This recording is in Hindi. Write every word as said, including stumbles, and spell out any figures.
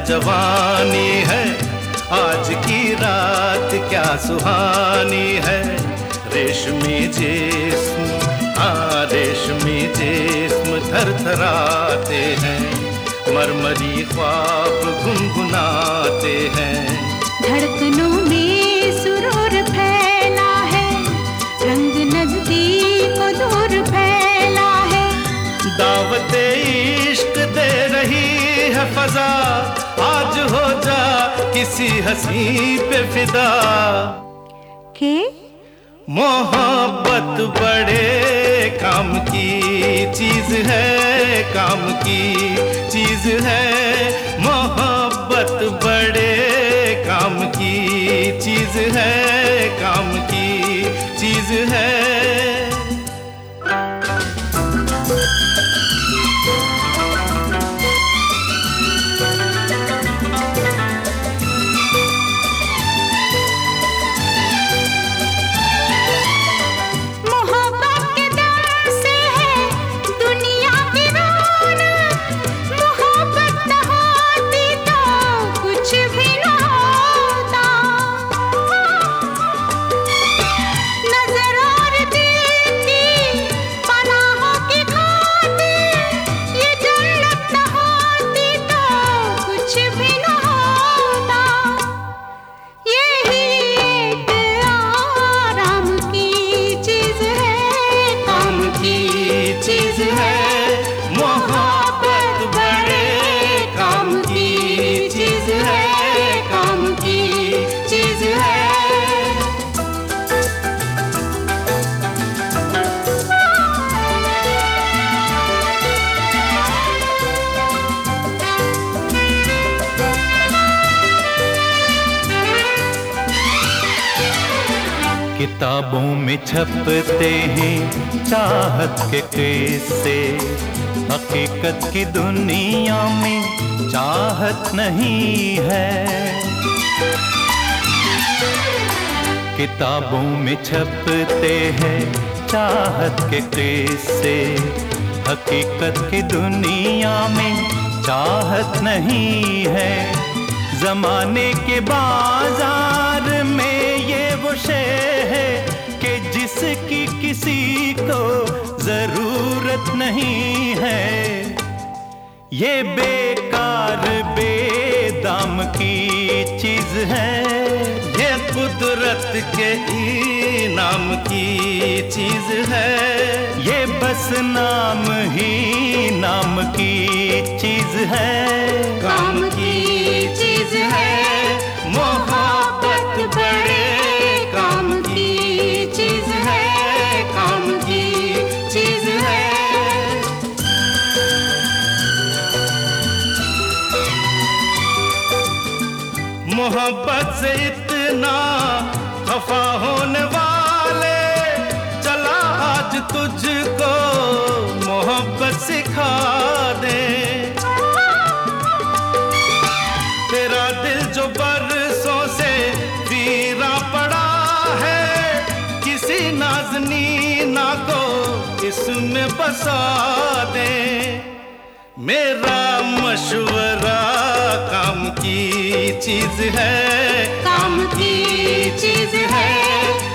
जवानी है, आज की रात क्या सुहानी है। रेशमी जिस्म हाँ रेशमी जिस्म थरथराते हैं, मरमरी ख्वाब गुनगुनाते हैं। धड़कनों में सुरूर फैला है, रंग नजदीक दूर फैला है। दावते इश्क दे रही है फजा, आज हो जा किसी हंसी पे फिदा। के मोहब्बत बड़े काम की चीज है, काम की चीज है। मोहब्बत बड़े काम की चीज है, काम की चीज है। किताबों में छपते हैं चाहत के किस्से, हकीकत की दुनिया में चाहत नहीं है। किताबों में छपते हैं चाहत के किस्से, हकीकत की दुनिया में चाहत नहीं है। जमाने के बाजार में ये वो शे है कि जिसकी किसी को जरूरत नहीं है। ये बेकार बेदाम की चीज है, ये कुदरत के इनाम की चीज है। ये बस नाम ही नाम की चीज है, काम की चीज है। मोहब्बत बड़े काम की चीज है, काम की चीज है। मोहब्बत से इतना खफा होने वाले, चला आज तुझको मोहब्बत सिखा दे। तेरा दिल जो बरसों से वीरा पड़ा है, किसी नाज़नीना को इसमें बसा दे। मेरा मशवरा काम की चीज है, काम की चीज है।